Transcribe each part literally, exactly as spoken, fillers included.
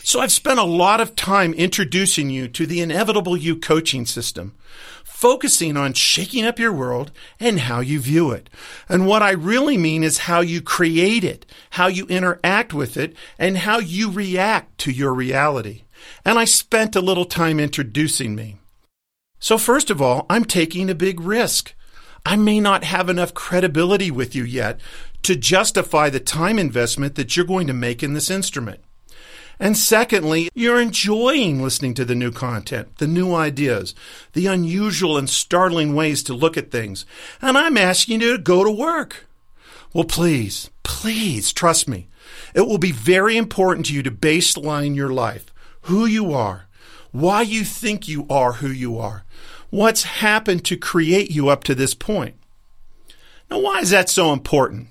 So I've spent a lot of time introducing you to the Inevitable You coaching system, focusing on shaking up your world and how you view it. And what I really mean is how you create it, how you interact with it, and how you react to your reality. And I spent a little time introducing me. So first of all, I'm taking a big risk. I may not have enough credibility with you yet to justify the time investment that you're going to make in this instrument. And secondly, you're enjoying listening to the new content, the new ideas, the unusual and startling ways to look at things. And I'm asking you to go to work. Well, please, please trust me. It will be very important to you to baseline your life, who you are, why you think you are who you are, what's happened to create you up to this point. Now, why is that so important?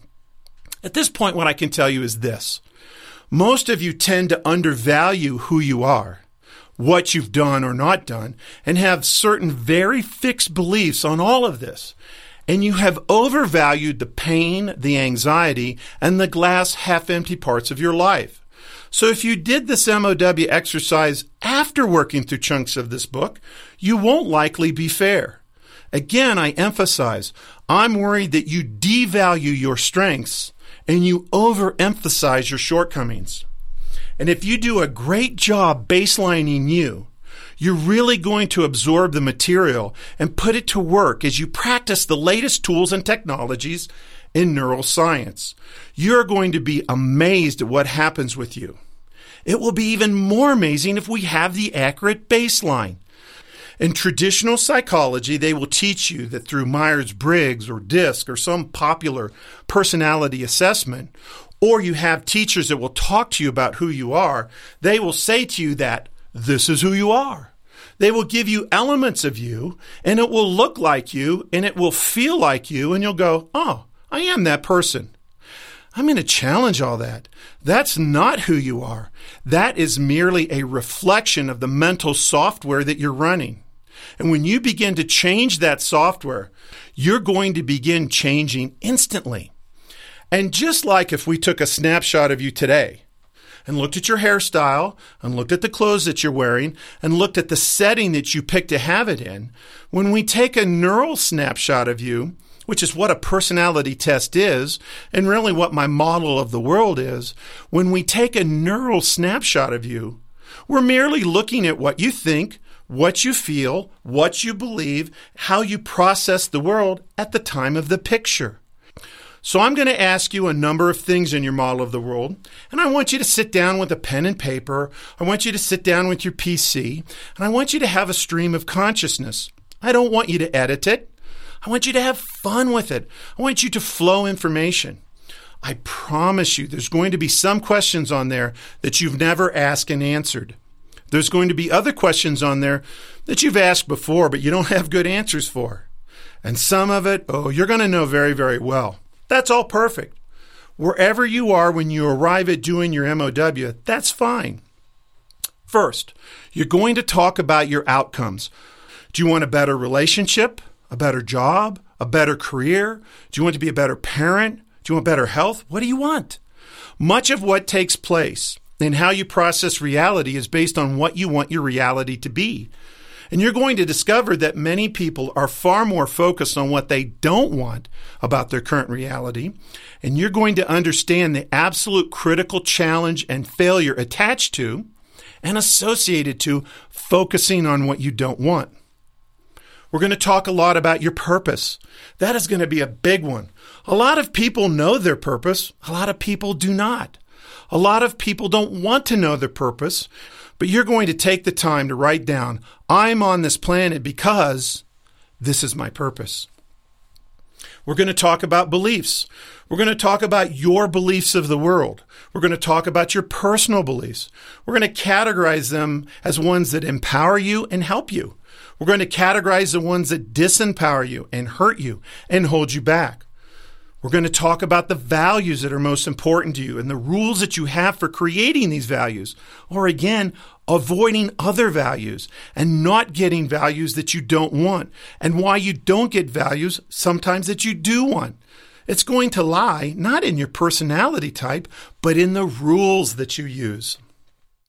At this point, what I can tell you is this. Most of you tend to undervalue who you are, what you've done or not done, and have certain very fixed beliefs on all of this. And you have overvalued the pain, the anxiety, and the glass half-empty parts of your life. So if you did this M O W exercise after working through chunks of this book, you won't likely be fair. Again, I emphasize, I'm worried that you devalue your strengths and you overemphasize your shortcomings. And if you do a great job baselining you, you're really going to absorb the material and put it to work as you practice the latest tools and technologies in neuroscience. You're going to be amazed at what happens with you. It will be even more amazing if we have the accurate baseline. In traditional psychology, they will teach you that through Myers-Briggs or DISC or some popular personality assessment, or you have teachers that will talk to you about who you are, they will say to you that this is who you are. They will give you elements of you, and it will look like you, and it will feel like you, and you'll go, oh, I am that person. I'm going to challenge all that. That's not who you are. That is merely a reflection of the mental software that you're running. And when you begin to change that software, you're going to begin changing instantly. And just like if we took a snapshot of you today and looked at your hairstyle and looked at the clothes that you're wearing and looked at the setting that you picked to have it in, when we take a neural snapshot of you, which is what a personality test is, and really what my model of the world is, when we take a neural snapshot of you, we're merely looking at what you think, what you feel, what you believe, how you process the world at the time of the picture. So I'm going to ask you a number of things in your model of the world, and I want you to sit down with a pen and paper. I want you to sit down with your P C, and I want you to have a stream of consciousness. I don't want you to edit it. I want you to have fun with it. I want you to flow information. I promise you there's going to be some questions on there that you've never asked and answered. There's going to be other questions on there that you've asked before, but you don't have good answers for. And some of it, oh, you're going to know very, very well. That's all perfect. Wherever you are when you arrive at doing your M O W, that's fine. First, you're going to talk about your outcomes. Do you want a better relationship, a better job, a better career? Do you want to be a better parent? Do you want better health? What do you want? Much of what takes place and how you process reality is based on what you want your reality to be. And you're going to discover that many people are far more focused on what they don't want about their current reality. And you're going to understand the absolute critical challenge and failure attached to and associated to focusing on what you don't want. We're going to talk a lot about your purpose. That is going to be a big one. A lot of people know their purpose. A lot of people do not. A lot of people don't want to know their purpose, but you're going to take the time to write down, I'm on this planet because this is my purpose. We're going to talk about beliefs. We're going to talk about your beliefs of the world. We're going to talk about your personal beliefs. We're going to categorize them as ones that empower you and help you. We're going to categorize the ones that disempower you and hurt you and hold you back. We're going to talk about the values that are most important to you and the rules that you have for creating these values, or again, avoiding other values and not getting values that you don't want, and why you don't get values sometimes that you do want. It's going to lie not in your personality type, but in the rules that you use.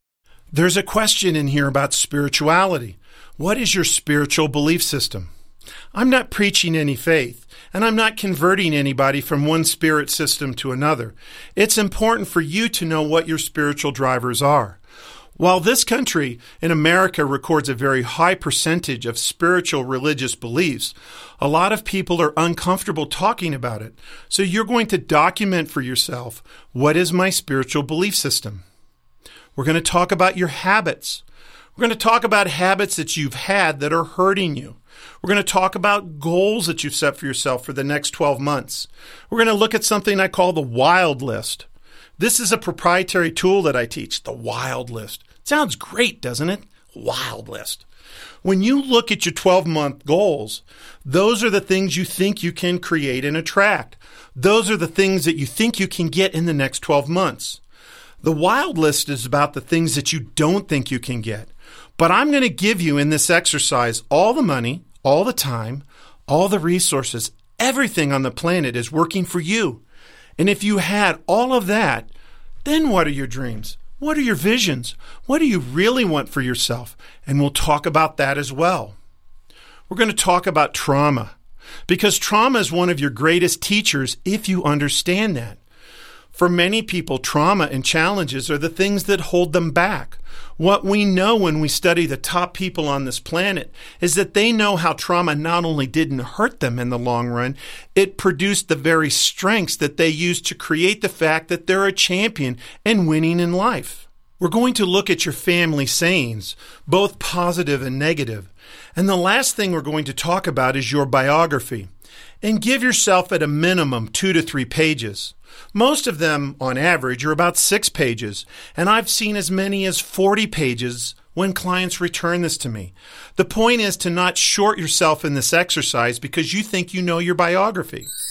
There's a question in here about spirituality. What is your spiritual belief system? I'm not preaching any faith, and I'm not converting anybody from one spirit system to another. It's important for you to know what your spiritual drivers are. While this country in America records a very high percentage of spiritual religious beliefs, a lot of people are uncomfortable talking about it. So you're going to document for yourself, what is my spiritual belief system? We're going to talk about your habits. We're going to talk about habits that you've had that are hurting you. We're going to talk about goals that you've set for yourself for the next twelve months. We're going to look at something I call the Wild List. This is a proprietary tool that I teach, the Wild List. Sounds great, doesn't it? Wild List. When you look at your twelve-month goals, those are the things you think you can create and attract. Those are the things that you think you can get in the next twelve months. The Wild List is about the things that you don't think you can get. But I'm going to give you in this exercise all the money, all the time, all the resources, everything on the planet is working for you. And if you had all of that, then what are your dreams? What are your visions? What do you really want for yourself? And we'll talk about that as well. We're going to talk about trauma, because trauma is one of your greatest teachers if you understand that. For many people, trauma and challenges are the things that hold them back. What we know when we study the top people on this planet is that they know how trauma not only didn't hurt them in the long run, it produced the very strengths that they use to create the fact that they're a champion and winning in life. We're going to look at your family sayings, both positive and negative. And the last thing we're going to talk about is your biography. And give yourself at a minimum two to three pages. Most of them, on average, are about six pages, and I've seen as many as forty pages when clients return this to me. The point is to not short yourself in this exercise because you think you know your biography.